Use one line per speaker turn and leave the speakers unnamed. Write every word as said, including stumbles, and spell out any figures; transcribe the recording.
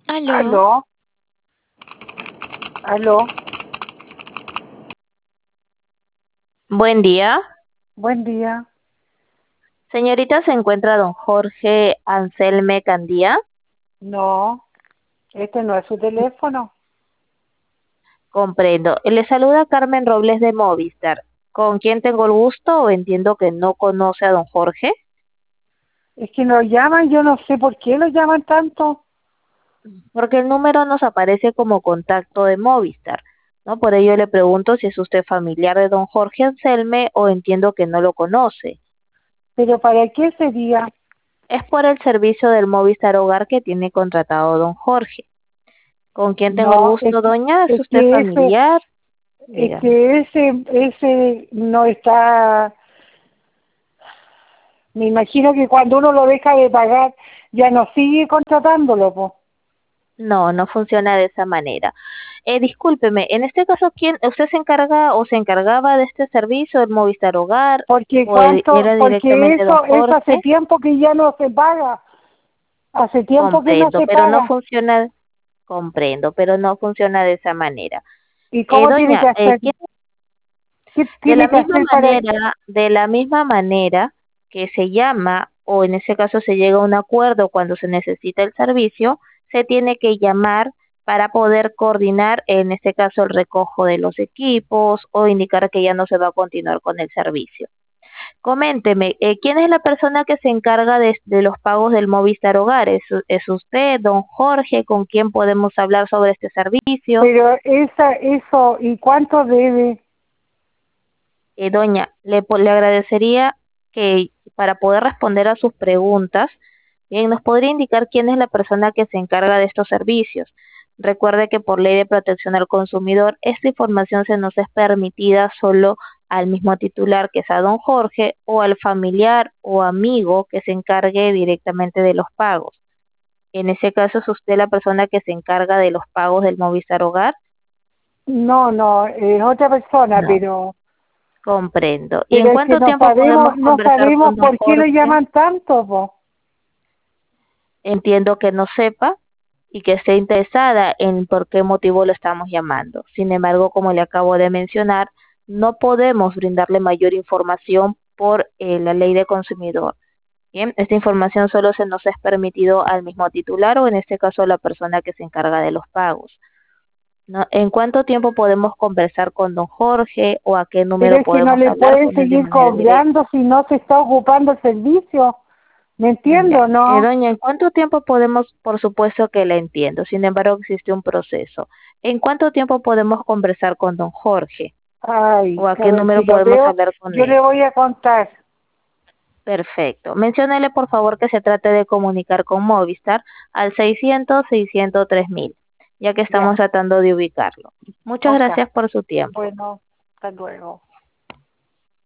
Aló,
Aló, aló,
buen día.
buen día.
Señorita, ¿se encuentra don Jorge Anselme Candía?
No, este no es su teléfono.
Comprendo. Le saluda Carmen Robles de Movistar. ¿Con quién tengo el gusto o entiendo que no conoce a don Jorge?
Es que nos llaman, yo no sé por qué lo llaman tanto.
Porque el número nos aparece como contacto de Movistar, ¿no? Por ello le pregunto si es usted familiar de don Jorge Anselme o entiendo que no lo conoce.
Pero ¿para qué sería?
Es por el servicio del Movistar Hogar que tiene contratado don Jorge. ¿Con quién tengo el
No, es
gusto,
que,
doña? ¿Es
es
usted
que ese,
familiar?
es
Dígame.
que ese, ese no está. Me imagino que cuando uno lo deja de pagar, ya no sigue contratándolo, po.
No, no funciona de esa manera. Eh, discúlpeme, en este caso, ¿quién, usted se encarga o se encargaba de este servicio, el Movistar Hogar,
Porque
o e-
cuánto,
era
porque
directamente don
eso, eso hace
Jorge?
tiempo que ya no se paga. Hace tiempo que no
Comprendo,
se
pero no
paga.
funciona, comprendo, pero no funciona de esa manera.
¿Y
Eh,
cómo tiene
doña,
que
eh,
hacer?
¿quién-
¿Qué
de la
tiene que
misma
hacer para?
manera, de la misma manera que se llama, o en ese caso se llega a un acuerdo cuando se necesita el servicio, se tiene que llamar para poder coordinar, en este caso, el recojo de los equipos o indicar que ya no se va a continuar con el servicio. Coménteme, eh, ¿quién es la persona que se encarga de, de los pagos del Movistar Hogar? ¿Es, ¿Es usted, don Jorge? ¿Con quién podemos hablar sobre este servicio?
Pero esa, eso, ¿y cuánto debe?
Eh, doña, le, po- le agradecería que para poder responder a sus preguntas, bien, nos podría indicar quién es la persona que se encarga de estos servicios. Recuerde que por ley de protección al consumidor, esta información se nos es permitida solo al mismo titular, que es a don Jorge, o al familiar o amigo que se encargue directamente de los pagos. En ese caso, ¿es usted la persona que se encarga de los pagos del Movistar Hogar?
No, no, es otra persona,
No,
pero,
comprendo. ¿Y en
pero es que
cuánto
no
tiempo podemos
sabemos, no
conversar
sabemos
con don
por qué lo
Jorge?
llaman tanto, po.
Entiendo que no sepa y que esté interesada en por qué motivo lo estamos llamando. Sin embargo, como le acabo de mencionar, no podemos brindarle mayor información por eh, la ley de consumidor. Bien, esta información solo se nos es permitido al mismo titular o en este caso a la persona que se encarga de los pagos. ¿No? ¿En cuánto tiempo podemos conversar con don Jorge o a qué
Pero
número
es que no
podemos
le
hablar
pueden
con él de
seguir
manera directa?
cobrando si no se está ocupando el servicio. ¿Me
Ya.
entiendo,
Eh,
no?
doña, ¿en cuánto tiempo podemos, por supuesto que la entiendo, sin embargo existe un proceso? ¿En cuánto tiempo podemos conversar con don Jorge? ¿O
Ay,
a
a
qué
ver, si
número
lo
podemos
veo,
hablar con
yo
él?
le voy a contar.
Perfecto. Menciónele por favor que se trate de comunicar con Movistar al seiscientos, seiscientos tres mil, ya que estamos
Ya,
tratando de ubicarlo. Muchas
ok.
gracias por su tiempo.
Bueno, hasta luego.